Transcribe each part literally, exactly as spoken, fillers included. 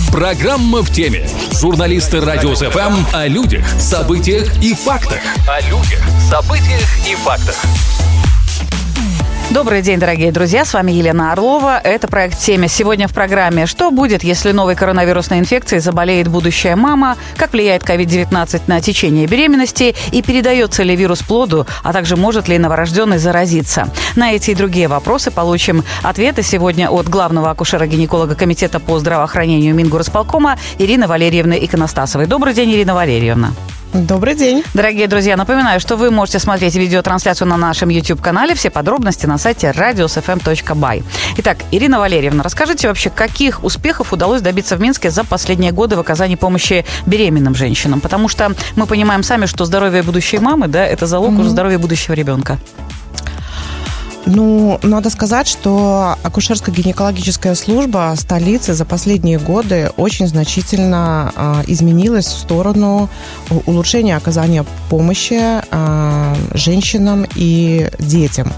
Программа в теме. Журналисты Радио СФМ о людях, событиях и фактах. О людях, событиях и фактах. Добрый день, дорогие друзья, с вами Елена Орлова. Это проект «Семя». Сегодня в программе «Что будет, если новой коронавирусной инфекцией заболеет будущая мама?», как влияет ковид девятнадцать на течение беременности и передается ли вирус плоду, а также может ли новорожденный заразиться. На эти и другие вопросы получим ответы сегодня от главного акушера-гинеколога Комитета по здравоохранению Мингорисполкома Ирины Валерьевны Иконостасовой. Добрый день, Ирина Валерьевна. Добрый день. Дорогие друзья, напоминаю, что вы можете смотреть видеотрансляцию на нашем YouTube-канале. Все подробности на сайте радиос эф эм точка бай. Итак, Ирина Валерьевна, расскажите вообще, каких успехов удалось добиться в Минске за последние годы в оказании помощи беременным женщинам? Потому что мы понимаем сами, что здоровье будущей мамы, да, это залог mm-hmm. уже здоровья будущего ребенка. Ну, надо сказать, что акушерско-гинекологическая служба столицы за последние годы очень значительно э, изменилась в сторону улучшения оказания помощи э, женщинам и детям.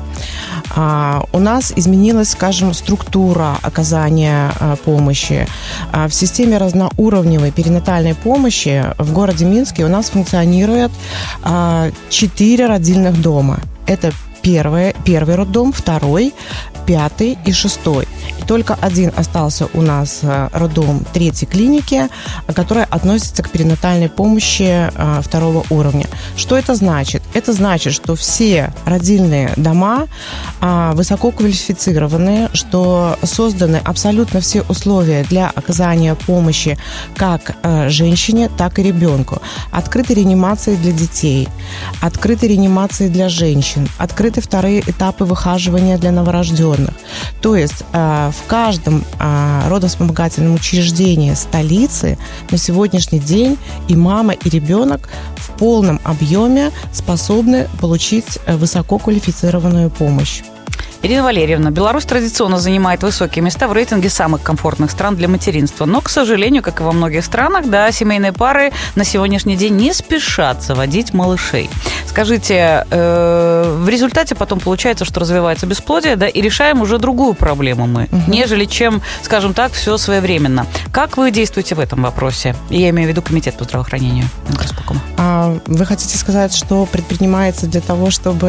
Uh, у нас изменилась, скажем, структура оказания uh, помощи. Uh, в системе разноуровневой перинатальной помощи в городе Минске у нас функционирует четыре uh, родильных дома. Это Первый, первый роддом, второй, пятый и шестой. И только один остался у нас роддом третьей клиники, которая относится к перинатальной помощи второго уровня. Что это значит? Это значит, что все родильные дома высоко квалифицированные, что созданы абсолютно все условия для оказания помощи как женщине, так и ребенку. Открыты реанимации для детей, открыты реанимации для женщин, открыты вторые этапы выхаживания для новорожденных. То есть э, в каждом э, родовспомогательном учреждении столицы на сегодняшний день и мама, и ребенок в полном объеме способны получить высококвалифицированную помощь. Ирина Валерьевна, Беларусь традиционно занимает высокие места в рейтинге самых комфортных стран для материнства. Но, к сожалению, как и во многих странах, да, семейные пары на сегодняшний день не спешат заводить малышей. Скажите, э, в результате потом получается, что развивается бесплодие, да, и решаем уже другую проблему мы, угу. нежели чем, скажем так, все своевременно. Как вы действуете в этом вопросе? Я имею в виду Комитет по здравоохранению Мингорисполкома. А вы хотите сказать, что предпринимается для того, чтобы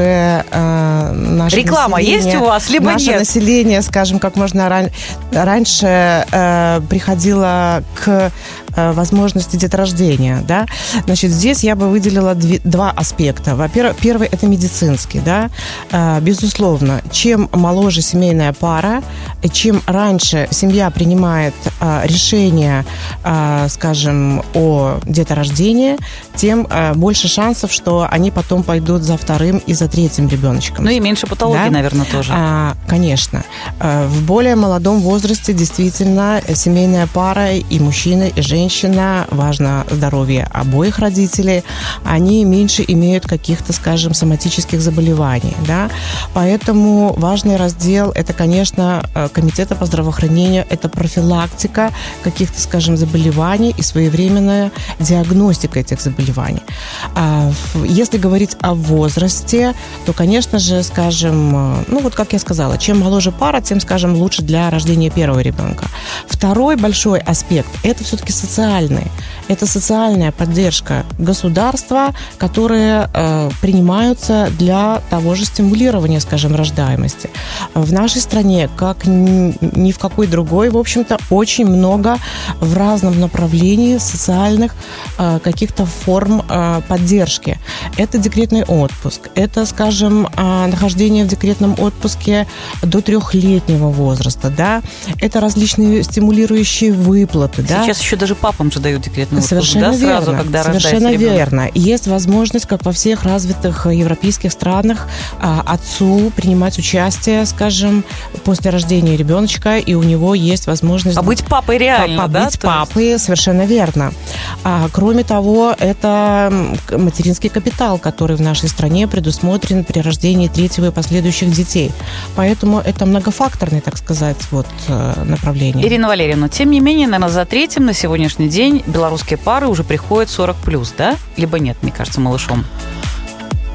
э, наше реклама население... есть у вас, либо наше нет? население, скажем, как можно ран... раньше э, приходило к э, возможности деторождения, да? Значит, здесь я бы выделила две, два аспекта. Во-первых, первый – это медицинский, да? Э, безусловно, чем моложе семейная пара, чем раньше семья принимает э, решение, э, скажем, о деторождении, тем э, больше шансов, что они потом пойдут за вторым и за третьим ребеночком. Ну и меньше патологий, да? Наверное, тоже. А, конечно. В более молодом возрасте действительно семейная пара и мужчина, и женщина, важно здоровье обоих родителей, они меньше имеют каких-то, скажем, соматических заболеваний. Да? Поэтому важный раздел – это, конечно, Комитета по здравоохранению, это профилактика каких-то, скажем, заболеваний и своевременная диагностика этих заболеваний. Если говорить о возрасте, то, конечно же, скажем, ну вот как я сказала, чем моложе пара, тем, скажем, лучше для рождения первого ребенка. Второй большой аспект – это все-таки социальный. Это социальная поддержка государства, которые э, принимаются для того же стимулирования, скажем, рождаемости. В нашей стране, как ни, ни в какой другой, в общем-то, очень много в разном направлении социальных э, каких-то форм э, поддержки. Это декретный отпуск, это, скажем, э, нахождение в декретном отпуске до трехлетнего возраста, да, это различные стимулирующие выплаты, сейчас да. еще даже папам же дают декретный отпуск, совершенно да, верно, сразу, когда совершенно рождается ребенок. верно. Есть возможность, как во всех развитых европейских странах, отцу принимать участие, скажем, после рождения ребеночка, и у него есть возможность побыть папой реально, побыть да? Побыть папой, есть... совершенно верно. А, кроме того, это материнский капитал, который в нашей стране предусмотрен при рождении третьего и последующих детей. Поэтому это многофакторное, так сказать, вот, направление. Ирина Валерьевна, тем не менее, наверное, за третьим на сегодняшний день белорусские пары уже приходят сорок плюс, да? Либо нет, мне кажется, малышом.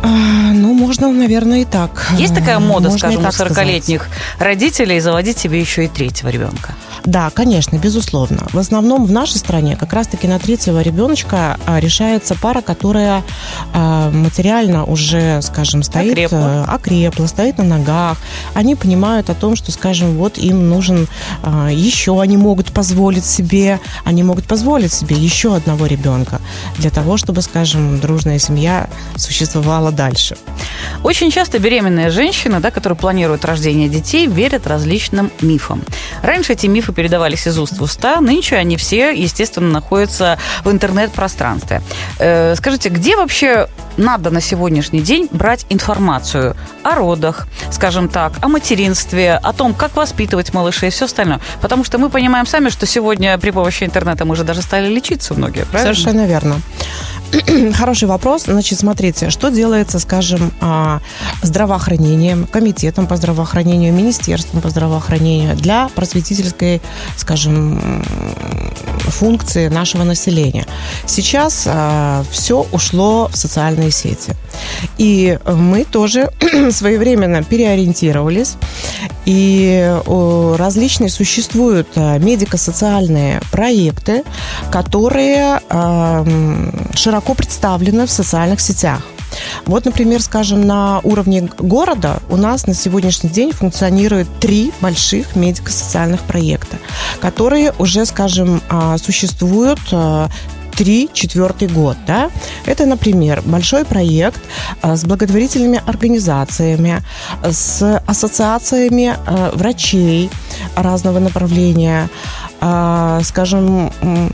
Ну, можно, наверное, и так. Есть такая мода, можно скажем, у сорокалетних родителей заводить себе еще и третьего ребенка? Да, конечно, безусловно. В основном в нашей стране как раз-таки на третьего ребеночка решается пара, которая материально уже, скажем, стоит, окрепла. окрепла, стоит на ногах. Они понимают о том, что, скажем, вот им нужен еще, они могут позволить себе, они могут позволить себе еще одного ребенка для того, чтобы, скажем, дружная семья существовала дальше. Очень часто беременные женщины, да, которые планируют рождение детей, верят различным мифам. Раньше эти мифы передавались из уст в уста, нынче они все, естественно, находятся в интернет-пространстве. Э, скажите, где вообще надо на сегодняшний день брать информацию о родах, скажем так, о материнстве, о том, как воспитывать малышей и все остальное? Потому что мы понимаем сами, что сегодня при помощи интернета мы же даже стали лечиться многие, правильно? Совершенно верно. Хороший вопрос. Значит, смотрите, что делается, скажем, здравоохранением, комитетом по здравоохранению, министерством по здравоохранению для просветительской, скажем, функции нашего населения. Сейчас все ушло в социальные сети. И мы тоже своевременно переориентировались. И различные существуют медико-социальные проекты, которые широко представлены в социальных сетях. Вот, например, скажем, на уровне города у нас на сегодняшний день функционирует три больших медико-социальных проекта, которые уже, скажем, существуют три, четвертый год, да. Это, например, большой проект с благотворительными организациями, с ассоциациями врачей разного направления, скажем,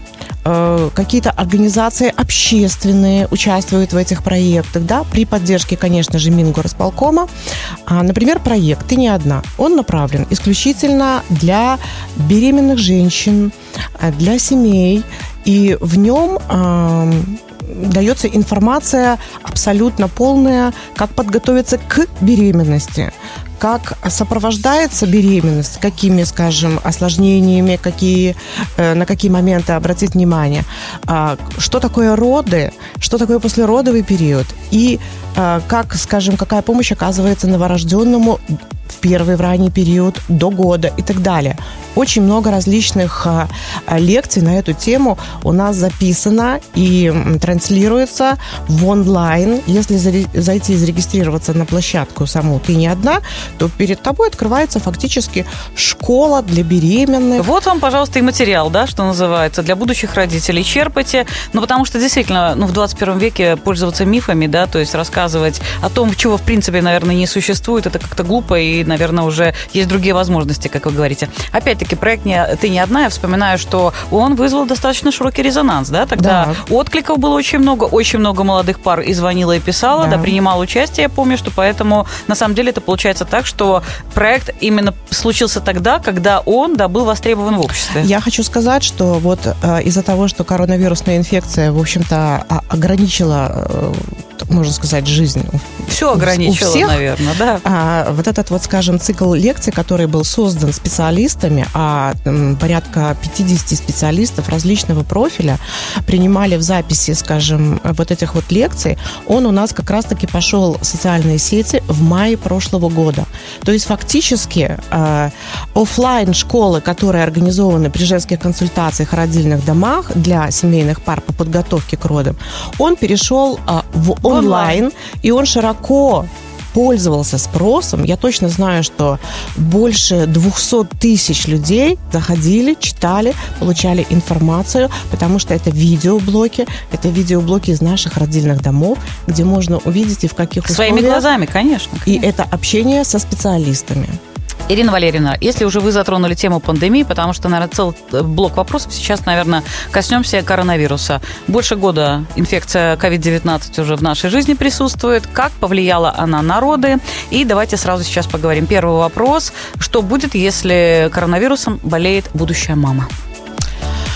какие-то организации общественные участвуют в этих проектах, да, при поддержке, конечно же, Мингорисполкома. Например, проект «Ты не одна». Он направлен исключительно для беременных женщин, для семей, и в нем э, дается информация абсолютно полная, как подготовиться к беременности, как сопровождается беременность, какими, скажем, осложнениями, какие, э, на какие моменты обратить внимание, э, что такое роды, что такое послеродовый период, и э, как, скажем, какая помощь оказывается новорожденному в первый, в ранний период, до года и так далее. Очень много различных а, лекций на эту тему у нас записано и м, транслируется в онлайн. Если заре- зайти и зарегистрироваться на площадку саму «Ты не одна», то перед тобой открывается фактически школа для беременных. Вот вам, пожалуйста, и материал, да, что называется, для будущих родителей. Черпайте, ну, потому что действительно, ну, в двадцать первом веке пользоваться мифами, да, то есть рассказывать о том, чего, в принципе, наверное, не существует, это как-то глупо, и, наверное, уже есть другие возможности, как вы говорите. Опять-таки, проект не, «Ты не одна», я вспоминаю, что он вызвал достаточно широкий резонанс, да, тогда да. Откликов было очень много, очень много молодых пар и звонила, и писала, да. да, принимала участие, я помню, что поэтому, на самом деле, это получается так, что проект именно случился тогда, когда он, да, был востребован в обществе. Я хочу сказать, что вот э, из-за того, что коронавирусная инфекция, в общем-то, ограничила, э, можно сказать, жизнь. Все ограничило, всех, наверное, да. А, вот этот вот, скажем, цикл лекций, который был создан специалистами, а м, порядка пятьдесят специалистов различного профиля принимали в записи, скажем, вот этих вот лекций, он у нас как раз-таки пошел в социальные сети в мае прошлого года. То есть фактически э, офлайн школы, которые организованы при женских консультациях и родильных домах для семейных пар по подготовке к родам, он перешел э, в онлайн, онлайн, и он широко пользовался спросом. Я точно знаю, что больше двести тысяч людей заходили, читали, получали информацию, потому что это видеоблоки, это видеоблоки из наших родильных домов, где можно увидеть и в каких условиях. Своими глазами, конечно, конечно. И это общение со специалистами. Ирина Валерьевна, если уже вы затронули тему пандемии, потому что, наверное, целый блок вопросов сейчас, наверное, коснемся коронавируса. Больше года инфекция ковид девятнадцать уже в нашей жизни присутствует. Как повлияла она на роды? И давайте сразу сейчас поговорим. Первый вопрос. Что будет, если коронавирусом болеет будущая мама?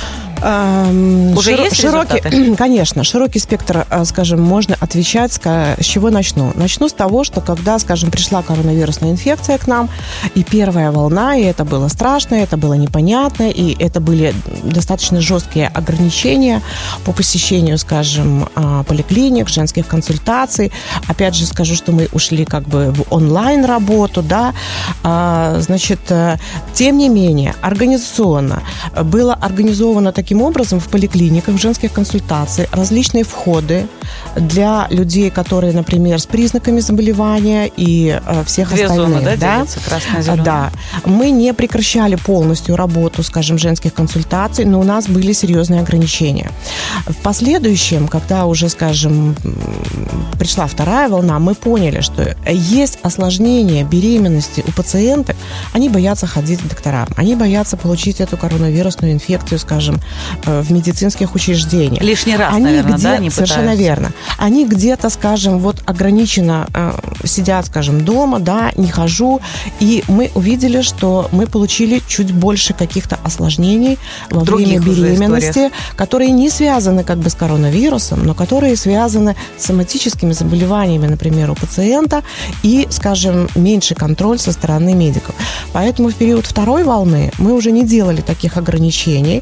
Эм, Уже широ- есть широкий, результаты? Конечно, широкий спектр, скажем, можно отвечать. С чего начну? Начну с того, что когда, скажем, пришла коронавирусная инфекция к нам, и первая волна, и это было страшно, это было непонятно, и это были достаточно жесткие ограничения по посещению, скажем, поликлиник, женских консультаций. Опять же скажу, что мы ушли как бы в онлайн-работу, да, значит, тем не менее, организационно было организовано таким образом в поликлиниках, в женских консультациях различные входы для людей, которые, например, с признаками заболевания и всех Две остальных. Зоны, да, да? делятся, красная, зеленая. Да. Мы не прекращали полностью работу, скажем, женских консультаций, но у нас были серьезные ограничения. В последующем, когда уже, скажем, пришла вторая волна, мы поняли, что есть осложнения беременности у пациенток, они боятся ходить к докторам, они боятся получить эту коронавирусную инфекцию, скажем, в медицинских учреждениях. Лишний раз, они наверное, где... да, не Совершенно пытаются. верно. Они где-то, скажем, вот ограниченно э, сидят, скажем, дома, да, не хожу, и мы увидели, что мы получили чуть больше каких-то осложнений во время беременности, которые не связаны как бы с коронавирусом, но которые связаны с соматическими заболеваниями, например, у пациента, и, скажем, меньший контроль со стороны медиков. Поэтому в период второй волны мы уже не делали таких ограничений.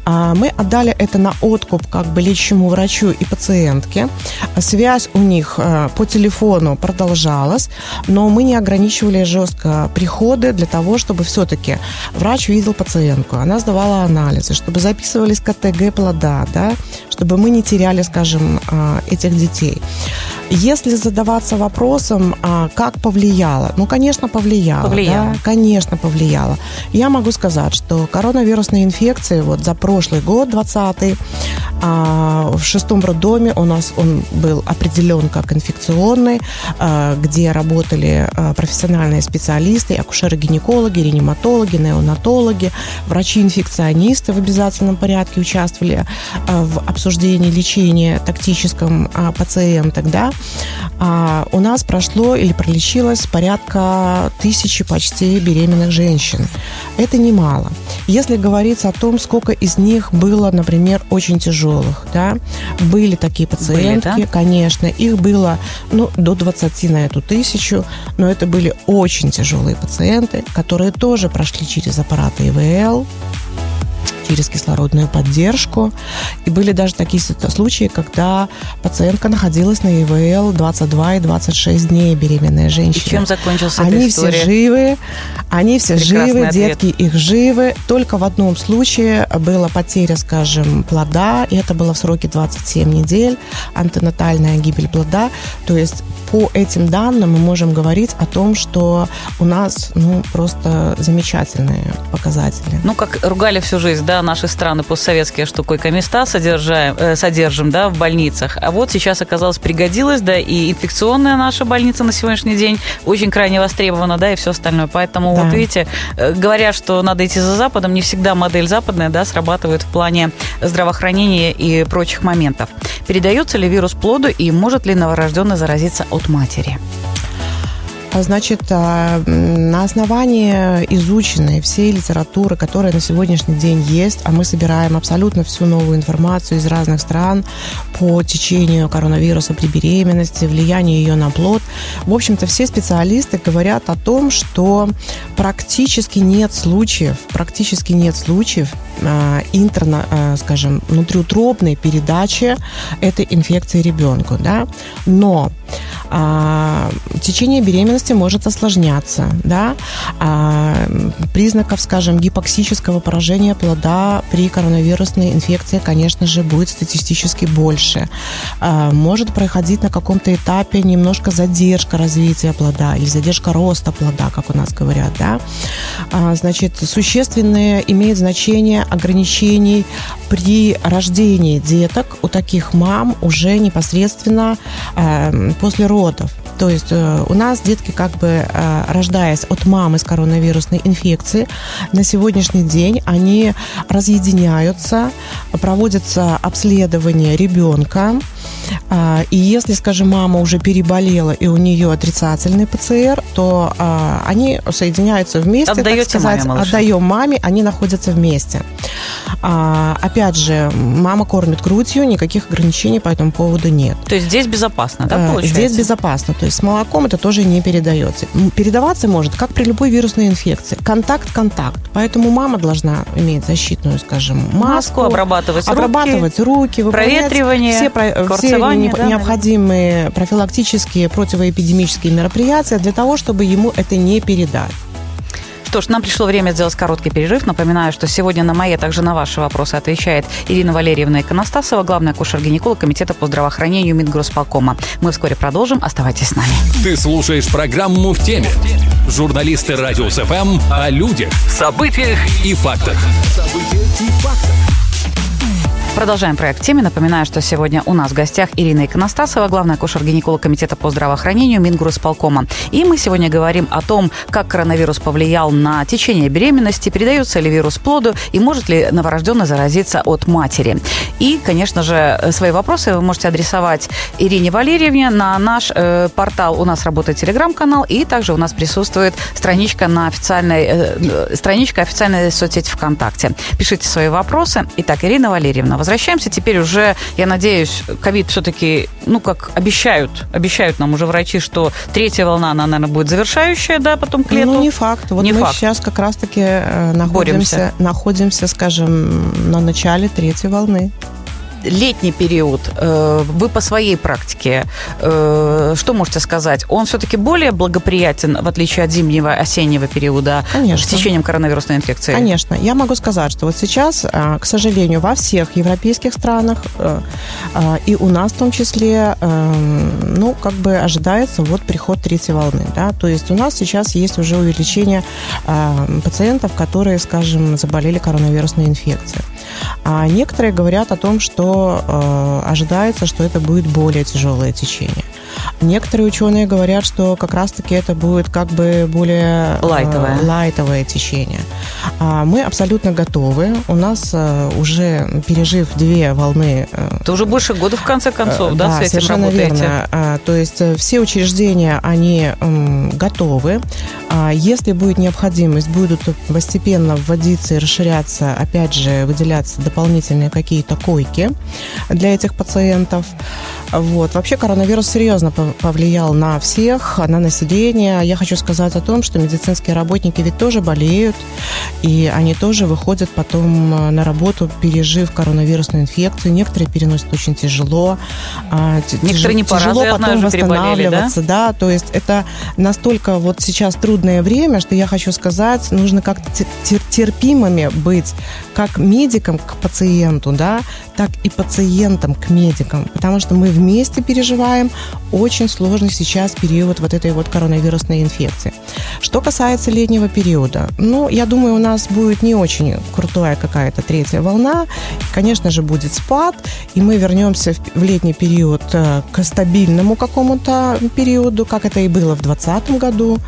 Мы отдали это на откуп как бы лечащему врачу и пациентке. Связь у них по телефону продолжалась, но мы не ограничивали жестко приходы для того, чтобы все-таки врач видел пациентку, она сдавала анализы, чтобы записывались ка тэ гэ плода, да, чтобы мы не теряли, скажем, этих детей. Если задаваться вопросом, как повлияло, ну, конечно, повлияло. Повлияло. Да, конечно, повлияло. Я могу сказать, что коронавирусные инфекции вот за прошлый год, двадцатый, в шестом роддоме у нас он был определен как инфекционный, где работали профессиональные специалисты, акушеры-гинекологи, реаниматологи, неонатологи, врачи-инфекционисты в обязательном порядке участвовали в обсуждении лечения тактическом пациенток, да. У нас прошло или пролечилось порядка тысячи почти беременных женщин. Это немало. Если говорить о том, сколько из них было, например, очень тяжелых, да, были такие пациентки, были, да? Конечно, их было, ну, до двадцати на эту тысячу, но это были очень тяжелые пациенты, которые тоже прошли через аппараты и вэ эл, через кислородную поддержку. И были даже такие случаи, когда пациентка находилась на и вэ эл двадцать два и двадцать шесть дней, беременная женщина. И чем закончился Они эта история? все живы, они все Прекрасный живы, ответ. детки их живы. Только в одном случае была потеря, скажем, плода, и это было в сроке двадцать семь недель, антенатальная гибель плода. То есть по этим данным мы можем говорить о том, что у нас, ну, просто замечательные показатели. Ну, как ругали всю жизнь, да, наши страны постсоветские, что койко-места содержаем, э, содержим, да, в больницах. А вот сейчас оказалось пригодилось, да, и инфекционная наша больница на сегодняшний день очень крайне востребована, да, и все остальное. Поэтому, да. Вот видите, э, говорят, что надо идти за Западом, не всегда модель западная, да, срабатывает в плане здравоохранения и прочих моментов. Передается ли вирус плоду и может ли новорожденный заразиться от матери? Значит, на основании изученной всей литературы, которая на сегодняшний день есть, а мы собираем абсолютно всю новую информацию из разных стран по течению коронавируса при беременности, влиянию ее на плод, в общем-то, все специалисты говорят о том, что практически нет случаев, практически нет случаев интерно, скажем, внутриутробной передачи этой инфекции ребенку, да, но а, течение беременности может осложняться, да, а, признаков, скажем, гипоксического поражения плода при коронавирусной инфекции, конечно же, будет статистически больше. А, может происходить на каком-то этапе немножко задержка развития плода или задержка роста плода, как у нас говорят, да. А, значит, существенное имеет значение ограничений при рождении деток у таких мам уже непосредственно э, после родов. То есть э, у нас детки, как бы э, рождаясь от мамы с коронавирусной инфекцией, на сегодняшний день они разъединяются, проводятся обследование ребенка, И если, скажем, мама уже переболела, и у нее отрицательный ПЦР, то они соединяются вместе, Отдаете так сказать, маме малыша. Отдаем маме, они находятся вместе. Опять же, мама кормит грудью, никаких ограничений по этому поводу нет. То есть здесь безопасно, да, получается? Здесь безопасно. То есть с молоком это тоже не передается. Передаваться может, как при любой вирусной инфекции. Контакт-контакт. Поэтому мама должна иметь защитную, скажем, маску. Маску, обрабатывать, обрабатывать руки, руки проветривание, все, про, все не, да, необходимые наверное. профилактические противоэпидемические мероприятия для того, чтобы ему это не передать. Что ж, нам пришло время сделать короткий перерыв. Напоминаю, что сегодня на мои, а также на ваши вопросы отвечает Ирина Валерьевна Иконостасова, главный акушер-гинеколог Комитета по здравоохранению Мингросполкома. Мы вскоре продолжим. Оставайтесь с нами. Ты слушаешь программу «В теме». Журналисты Радио СФМ о людях, событиях и фактах. Событиях и фактах. Продолжаем проект «Теме». Напоминаю, что сегодня у нас в гостях Ирина Иконостасова, главный акушер-гинеколог Комитета по здравоохранению Мингросполкома. И мы сегодня говорим о том, как коронавирус повлиял на течение беременности, передается ли вирус плоду и может ли новорожденный заразиться от матери. И, конечно же, свои вопросы вы можете адресовать Ирине Валерьевне на наш э, портал. У нас работает телеграм-канал, и также у нас присутствует страничка на официальной, э, страничка официальной соцсети ВКонтакте. Пишите свои вопросы. Итак, Ирина Валерьевна, возвращаемся теперь уже, я надеюсь, ковид все-таки, ну, как обещают, обещают нам уже врачи, что третья волна, она, наверное, будет завершающая, да, потом к лету. Ну, не факт. Вот не мы факт. сейчас как раз-таки находимся, находимся, скажем, на начале третьей волны. Летний период, вы по своей практике, что можете сказать? Он все-таки более благоприятен, в отличие от зимнего, осеннего периода, Конечно. с течением коронавирусной инфекции? Конечно. Я могу сказать, что вот сейчас, к сожалению, во всех европейских странах и у нас в том числе, ну, как бы ожидается вот приход третьей волны, да, то есть у нас сейчас есть уже увеличение пациентов, которые, скажем, заболели коронавирусной инфекцией. А некоторые говорят о том, что э, ожидается, что это будет более тяжелое течение. Некоторые ученые говорят, что как раз-таки это будет как бы более лайтовое, э, лайтовое течение. А мы абсолютно готовы. У нас э, уже, пережив две волны... Э, это уже больше года, в конце концов, э, да, да, с этим совершенно работаете? Верно. А, то есть все учреждения, они э, готовы. А, если будет необходимость, будут постепенно вводиться и расширяться, опять же, выделяться дополнительные какие-то койки для этих пациентов. Вот. Вообще коронавирус серьезно повлиял на всех, на население. Я хочу сказать о том, что медицинские работники ведь тоже болеют, и они тоже выходят потом на работу, пережив коронавирусную инфекцию. Некоторые переносят очень тяжело. Некоторые не по тяжело разу, потом знаю, восстанавливаться. Да? Да, то есть это настолько вот сейчас трудное время, что я хочу сказать, нужно как-то терпимыми быть как медикам к пациенту, да, так и пациентам к медикам, потому что мы вместе переживаем очень сложный сейчас период вот этой вот коронавирусной инфекции. Что касается летнего периода, ну, я думаю, у нас будет не очень крутая какая-то третья волна, конечно же, будет спад, и мы вернемся в летний период к стабильному какому-то периоду, как это и было в двадцатом году.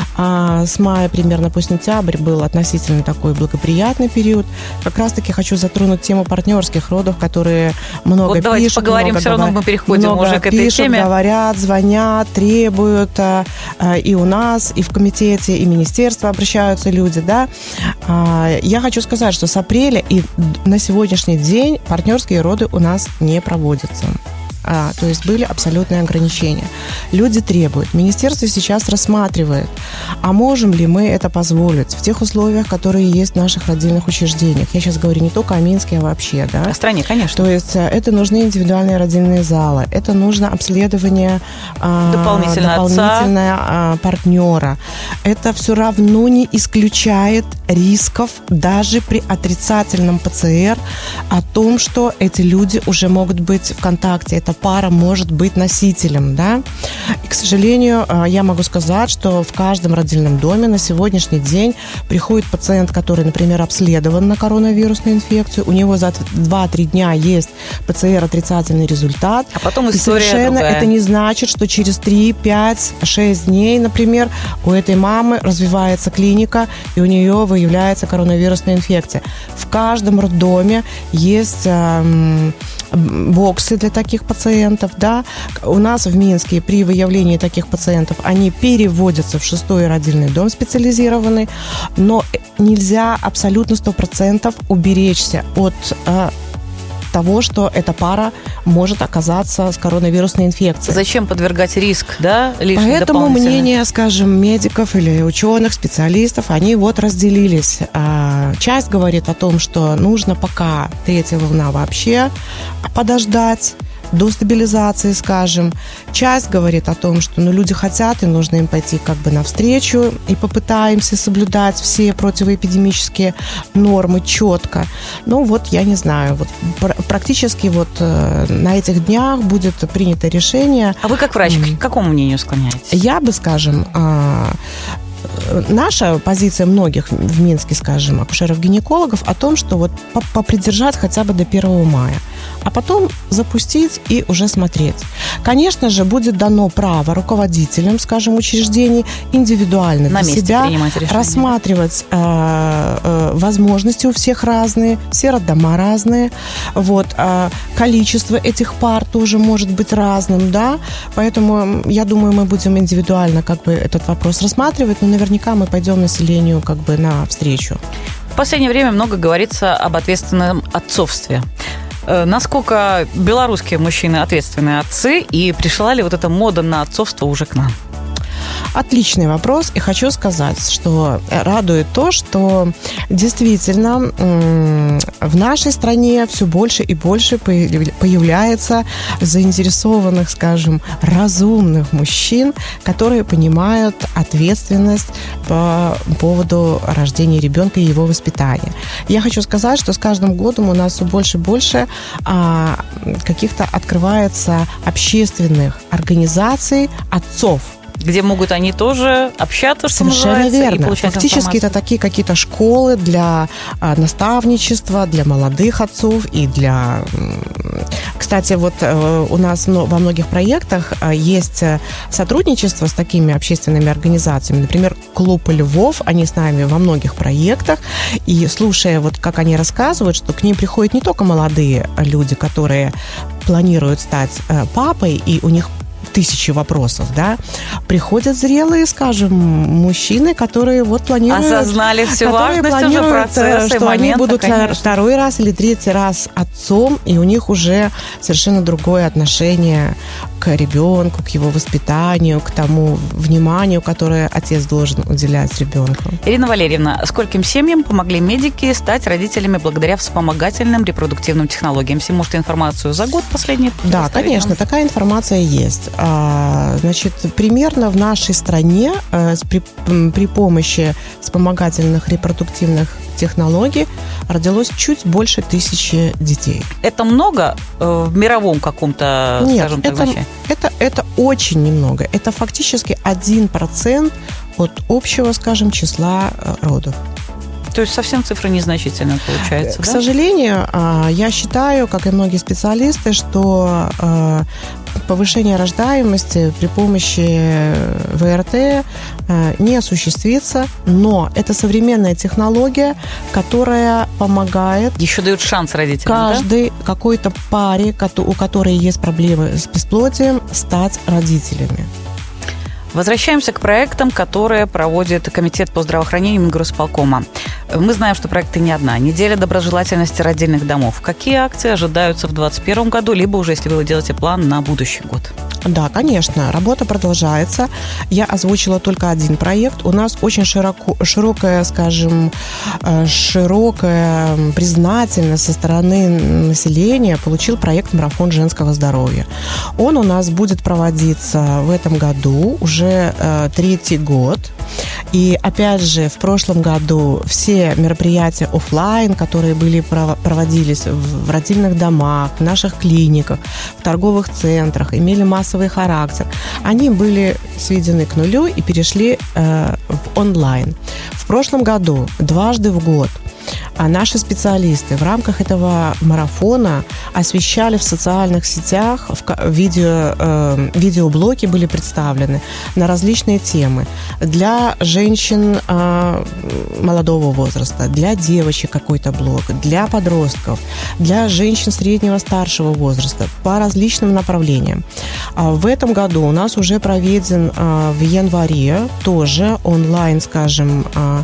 А с мая примерно по сентябрь был относительно такой благоприятный период. Как раз-таки хочу затронуть тему партнерских родов, которые много вот давайте пишут. поговорим, много все равно мы переходим много уже к этой пишут, теме. Говорят, звонят, требуют, и у нас, и в комитете, и министерство обращаются люди, да. Я хочу сказать, что с апреля и на сегодняшний день партнерские роды у нас не проводятся. А, то есть были абсолютные ограничения. Люди требуют. Министерство сейчас рассматривает, а можем ли мы это позволить в тех условиях, которые есть в наших родильных учреждениях. Я сейчас говорю не только о Минске, а вообще. Да? О стране, конечно. То есть это нужны индивидуальные родильные залы, это нужно обследование дополнительно дополнительное а, партнера. Это все равно не исключает рисков даже при отрицательном ПЦР о том, что эти люди уже могут быть в контакте. Это пара может быть носителем, да. И, к сожалению, я могу сказать, что в каждом родильном доме на сегодняшний день приходит пациент, который, например, обследован на коронавирусную инфекцию, у него за два-три дня есть ПЦР отрицательный результат. А потом история и совершенно другая. Это не значит, что через три, пять, шесть дней, например, у этой мамы развивается клиника, и у нее выявляется коронавирусная инфекция. В каждом роддоме есть эм, боксы для таких пациентов, да. У нас в Минске при выявлении таких пациентов они переводятся в шестой родильный дом специализированный, но нельзя абсолютно сто процентов уберечься от э, того, что эта пара может оказаться с коронавирусной инфекцией. Зачем подвергать риск, да, лишний Поэтому дополнительный? мнения, скажем, медиков или ученых, специалистов, они вот разделились. Часть говорит о том, что нужно пока третья волна вообще подождать до стабилизации, скажем. Часть говорит о том, что ну, люди хотят, и нужно им пойти как бы навстречу, и попытаемся соблюдать все противоэпидемические нормы четко. Ну вот, я не знаю, вот практически вот на этих днях будет принято решение. А вы как врач, к какому мнению склоняетесь? Я бы, скажем, наша позиция многих в Минске, скажем, акушеров-гинекологов о том, что вот попридержать хотя бы до первого мая, а потом запустить и уже смотреть. Конечно же, будет дано право руководителям, скажем, учреждений индивидуально для себя рассматривать э, э, возможности у всех разные, все роддома разные, вот, э, количество этих пар тоже может быть разным, да, поэтому я думаю, мы будем индивидуально как бы этот вопрос рассматривать, но наверняка мы пойдем населению как бы навстречу. В последнее время много говорится об ответственном отцовстве. Насколько белорусские мужчины ответственные отцы, и пришла ли вот эта мода на отцовство уже к нам? Отличный вопрос, и хочу сказать, что радует то, что действительно в нашей стране все больше и больше появляется заинтересованных, скажем, разумных мужчин, которые понимают ответственность по поводу рождения ребенка и его воспитания. Я хочу сказать, что с каждым годом у нас все больше и больше каких-то открывается общественных организаций отцов, где могут они тоже общаться, что Совершенно называется, верно. И получать Фактически информацию. Это такие какие-то школы для а, наставничества, для молодых отцов и для... Кстати, вот а, у нас ну, во многих проектах а, есть сотрудничество с такими общественными организациями. Например, Клуб Львов, они с нами во многих проектах. И слушая, вот как они рассказывают, что к ним приходят не только молодые люди, которые планируют стать а, папой, и у них тысячи вопросов, да, приходят зрелые, скажем, мужчины, которые вот планируют... Осознали всю важность уже процесса что и момента, они будут конечно. второй раз или третий раз отцом, и у них уже совершенно другое отношение к ребенку, к его воспитанию, к тому вниманию, которое отец должен уделять ребенку. Ирина Валерьевна, скольким семьям помогли медики стать родителями благодаря вспомогательным репродуктивным технологиям? Все, может, информацию за год последний? Да, конечно, такая информация есть. Значит, примерно в нашей стране при, при помощи вспомогательных репродуктивных технологий родилось чуть больше тысячи детей. Это много в мировом каком-то, Нет, скажем так, это, значении? это, это очень немного. Это фактически один процент от общего, скажем, числа родов. То есть совсем цифра незначительная получается, К да? сожалению, я считаю, как и многие специалисты, что повышение рождаемости при помощи ВРТ не осуществится, но это современная технология, которая помогает Еще дают шанс родителям, каждой да? какой-то паре, у которой есть проблемы с бесплодием, стать родителями. Возвращаемся к проектам, которые проводит Комитет по здравоохранению Мингорисполкома. Мы знаем, что проекты не одна. Неделя доброжелательности родильных домов. Какие акции ожидаются в двадцать первом году, либо уже, если вы делаете план на будущий год? Да, конечно, работа продолжается. Я озвучила только один проект. У нас очень широко, широкая, скажем, широкая признательность со стороны населения получил проект «Марафон женского здоровья». Он у нас будет проводиться в этом году уже э, третий год. И опять же, в прошлом году все мероприятия офлайн, которые были проводились в родильных домах, в наших клиниках, в торговых центрах, имели массовый характер, они были сведены к нулю и перешли э, в онлайн. В прошлом году дважды в год А наши специалисты в рамках этого марафона освещали в социальных сетях, в видео, э, видеоблоки были представлены на различные темы. Для женщин э, молодого возраста, для девочек какой-то блок, для подростков, для женщин среднего, старшего возраста, по различным направлениям. А в этом году у нас уже проведен э, в январе тоже онлайн, скажем, э,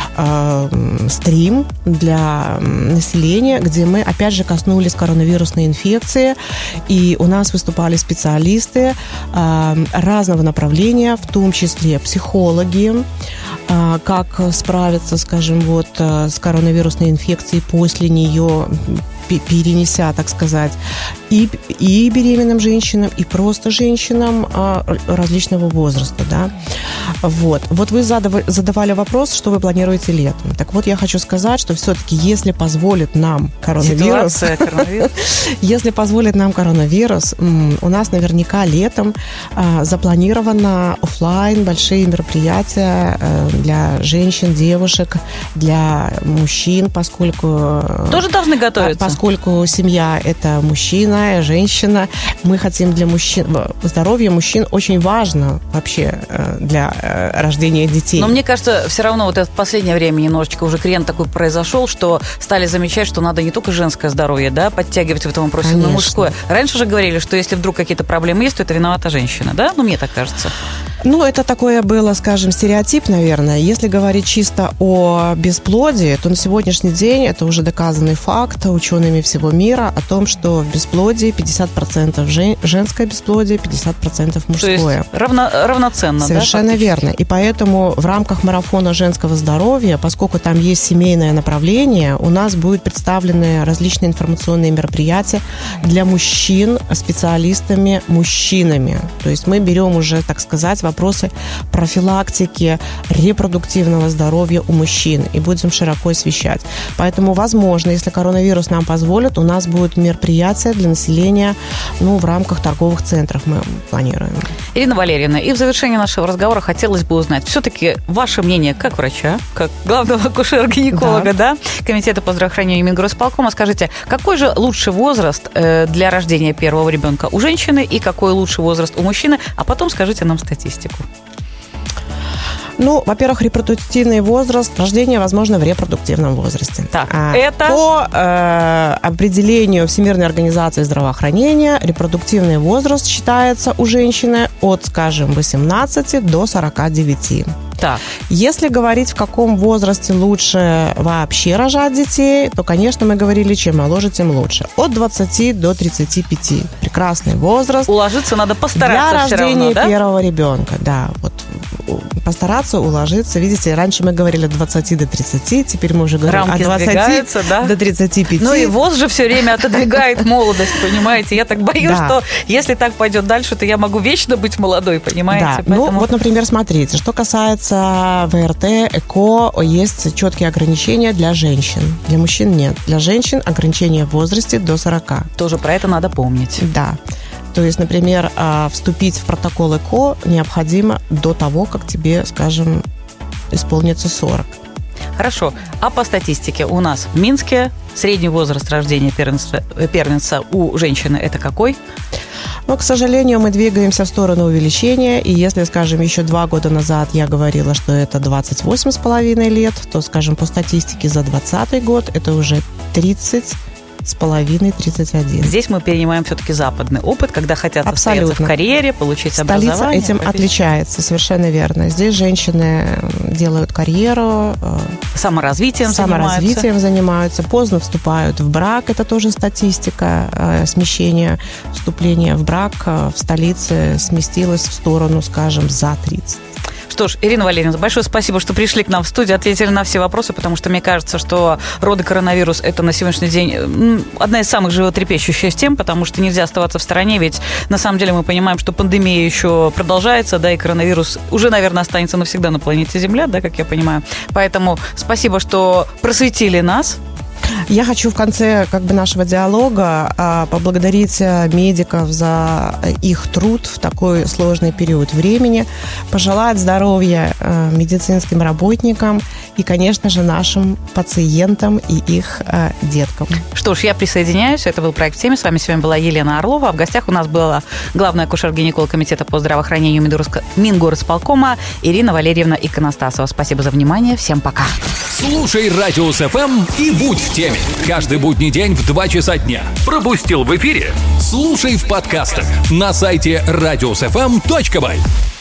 э, стрим для населения, где мы опять же коснулись коронавирусной инфекции, и у нас выступали специалисты э, разного направления, в том числе психологи, э, как справиться, скажем, вот э, с коронавирусной инфекцией после нее, перенеся, так сказать, и, и беременным женщинам, и просто женщинам а, различного возраста, да. Вот. Вот вы задавали, задавали вопрос, что вы планируете летом. Так вот, я хочу сказать, что все-таки, если позволит нам коронавирус, если позволит нам коронавирус, у нас наверняка летом а, запланировано офлайн большие мероприятия а, для женщин, девушек, для мужчин, поскольку... Тоже должны готовиться? Поскольку семья – это мужчина, женщина, мы хотим для мужчин... Здоровье мужчин очень важно вообще для рождения детей. Но мне кажется, все равно вот это в последнее время немножечко уже крен такой произошел, что стали замечать, что надо не только женское здоровье, да, подтягивать в этом вопросе, Конечно. но мужское. Раньше же говорили, что если вдруг какие-то проблемы есть, то это виновата женщина, да? Ну, мне так кажется. Ну, это такое было, скажем, стереотип, наверное. Если говорить чисто о бесплодии, то на сегодняшний день это уже доказанный факт учеными всего мира о том, что в бесплодии пятьдесят процентов жен, женское бесплодие, пятьдесят процентов мужское. То есть равно, равноценно, Совершенно да, верно. И поэтому в рамках марафона женского здоровья, поскольку там есть семейное направление, у нас будут представлены различные информационные мероприятия для мужчин специалистами, мужчинами. То есть мы берем уже, так сказать, вопросы профилактики репродуктивного здоровья у мужчин и будем широко освещать. Поэтому, возможно, если коронавирус нам позволит, у нас будут мероприятия для населения, ну, в рамках торговых центров мы планируем. Ирина Валерьевна, и в завершении нашего разговора хотелось бы узнать, все-таки ваше мнение как врача, как главного акушера-гинеколога, да. да, Комитета по здравоохранению Мингорисполкома, скажите, какой же лучший возраст для рождения первого ребенка у женщины и какой лучший возраст у мужчины, а потом скажите нам статистику. Ну, во-первых, репродуктивный возраст, рождение возможно в репродуктивном возрасте. Так, а, это... По э, определению Всемирной организации здравоохранения, репродуктивный возраст считается у женщины от, скажем, восемнадцати до сорока девяти. Так. Если говорить, в каком возрасте лучше вообще рожать детей, то, конечно, мы говорили, чем моложе, тем лучше. От двадцати до тридцати пяти. Прекрасный возраст. Уложиться надо постараться для все рождения равно, да? первого ребенка, да. Вот постараться уложиться. Видите, раньше мы говорили от двадцати до тридцати, теперь мы уже говорим Рамки от двадцати да? до тридцати пяти. Ну и ВОЗ же все время отодвигает молодость, понимаете? Я так боюсь, Да. что если так пойдет дальше, то я могу вечно быть молодой, понимаете? Да, Поэтому... ну вот, например, смотрите, что касается ВРТ, ЭКО, есть четкие ограничения для женщин. Для мужчин нет. Для женщин ограничения в возрасте до сорока. Тоже про это надо помнить. Да. То есть, например, вступить в протокол ЭКО необходимо до того, как тебе, скажем, исполнится сорок. Хорошо. А по статистике у нас в Минске средний возраст рождения первенца, первенца у женщины это какой? Но, к сожалению, мы двигаемся в сторону увеличения. И если, скажем, еще два года назад я говорила, что это двадцать восемь с половиной лет, то, скажем, по статистике за двадцатый год это уже тридцать с половиной, тридцать один. Здесь мы перенимаем все-таки западный опыт, когда хотят Абсолютно. состояться в карьере, получить Столица образование. этим победить. отличается, совершенно верно. Здесь женщины делают карьеру, Саморазвитием, саморазвитием занимаются. занимаются, поздно вступают в брак. Это тоже статистика. э, Смещение вступления в брак э, в столице сместилось в сторону, скажем, за тридцать. Что ж, Ирина Валерьевна, большое спасибо, что пришли к нам в студию, ответили на все вопросы, потому что мне кажется, что роды коронавирус – это на сегодняшний день одна из самых животрепещущих тем, потому что нельзя оставаться в стороне, ведь на самом деле мы понимаем, что пандемия еще продолжается, да, и коронавирус уже, наверное, останется навсегда на планете Земля, да, как я понимаю. Поэтому спасибо, что просветили нас Я хочу в конце как бы нашего диалога а, поблагодарить медиков за их труд в такой сложный период времени, пожелать здоровья а, медицинским работникам и, конечно же, нашим пациентам и их а, деткам. Что ж, я присоединяюсь. Это был проект «В теме». С вами сегодня была Елена Орлова. А в гостях у нас была главная акушер-гинеколог комитета по здравоохранению Мингорисполкома Ирина Валерьевна Иконостасова. Спасибо за внимание. Всем пока. Слушай Радиус эф эм и будь в теме. Каждый будний день в два часа дня. Пропустил в эфире? Слушай в подкастах на сайте радиус эф эм точка бай.